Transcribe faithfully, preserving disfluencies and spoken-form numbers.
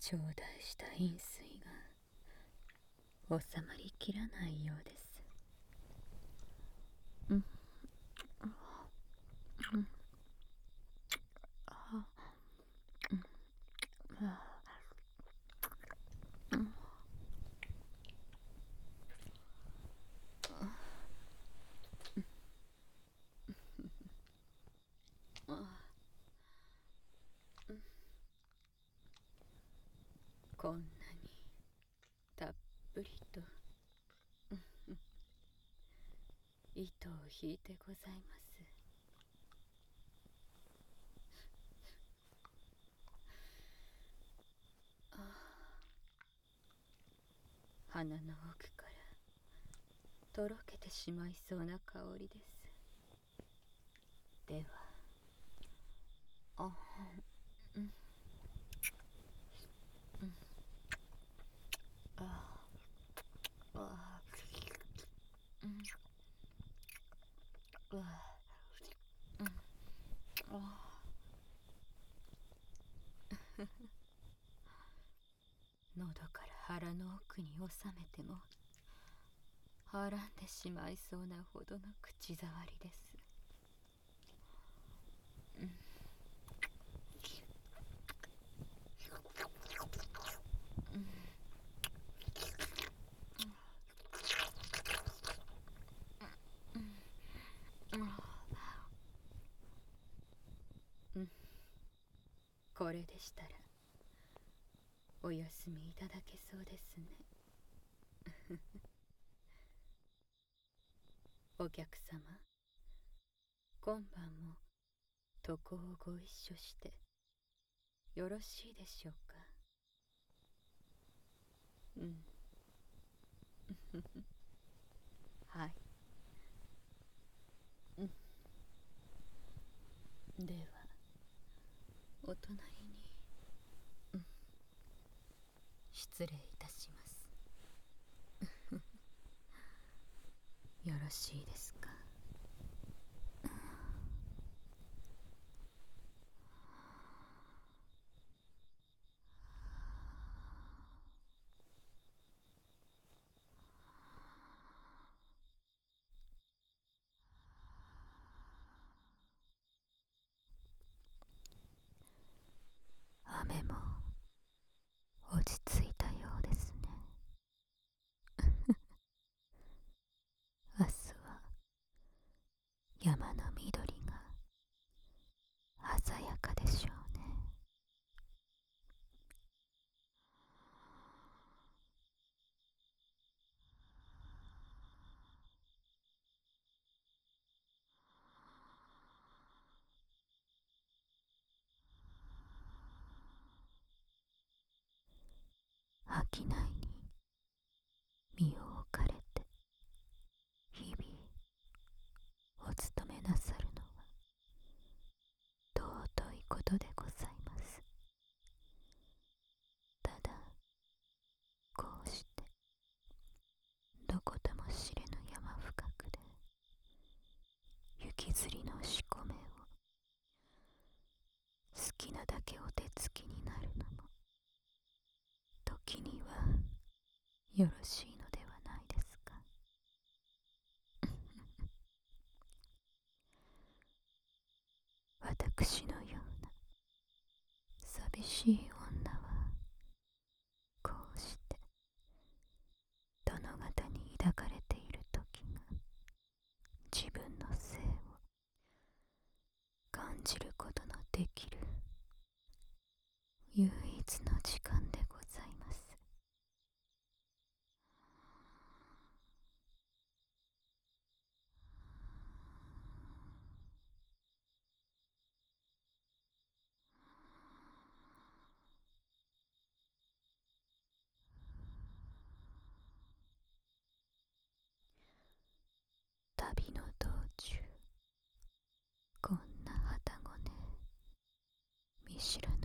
頂戴した飲水が収まりきらないようです。うん。うん。あ。うん。あ。うん。こんなにたっぷりと糸を引いてございます。ああ、鼻の奥からとろけてしまいそうな香りです。では、あ、うん、うん、ああ、あ、うん、うわ、うん、あ。喉から腹の奥に収めてもはらんでしまいそうなほどの口触りです。うん。うん。これでしたらお休みいただけそうですね。お客様、今晩も床をご一緒してよろしいでしょうか。うん。はい。うん。ではお隣に、うん、失礼いたします。よろしいですか。雨も落ち着いたようですね。明日は山の緑が鮮やかでしょうね。商いに身を置かれて日々お勤めなさるのは尊いことでございます。ただこうしてどことも知れぬ山深くで雪吊りのしこめを好きなだけお手つきになるのも時にはよろしいのではないですか。私のような寂しい女はこうして殿方に抱かれている時が自分の性を感じることのできる唯一の時間でございます。旅の道中こんな旅籠ね見知らぬ